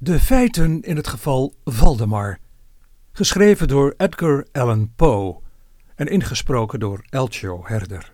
De feiten in het geval Valdemar, geschreven door Edgar Allan Poe en ingesproken door Elcho Herder.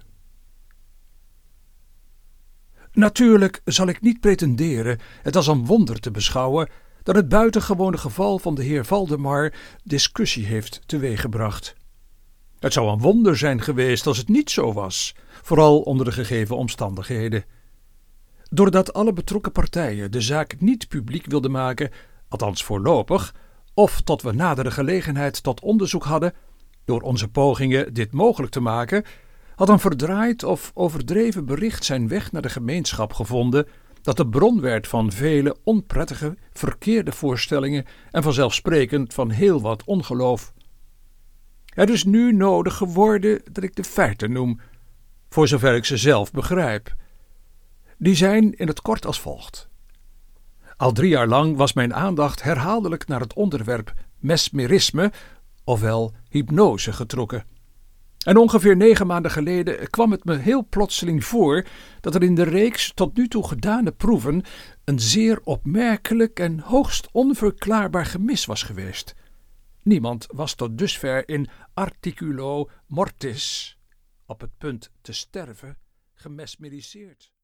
Natuurlijk zal ik niet pretenderen het als een wonder te beschouwen dat het buitengewone geval van de heer Valdemar discussie heeft teweeggebracht. Het zou een wonder zijn geweest als het niet zo was, vooral onder de gegeven omstandigheden. Doordat alle betrokken partijen de zaak niet publiek wilden maken, althans voorlopig, of tot we nadere gelegenheid tot onderzoek hadden, door onze pogingen dit mogelijk te maken, had een verdraaid of overdreven bericht zijn weg naar de gemeenschap gevonden, dat de bron werd van vele onprettige, verkeerde voorstellingen en vanzelfsprekend van heel wat ongeloof. Het is nu nodig geworden dat ik de feiten noem, voor zover ik ze zelf begrijp. Die zijn in het kort als volgt. Al 3 jaar lang was mijn aandacht herhaaldelijk naar het onderwerp mesmerisme, ofwel hypnose, getrokken. En ongeveer 9 maanden geleden kwam het me heel plotseling voor dat er in de reeks tot nu toe gedane proeven een zeer opmerkelijk en hoogst onverklaarbaar gemis was geweest. Niemand was tot dusver in articulo mortis, op het punt te sterven, gemesmeriseerd.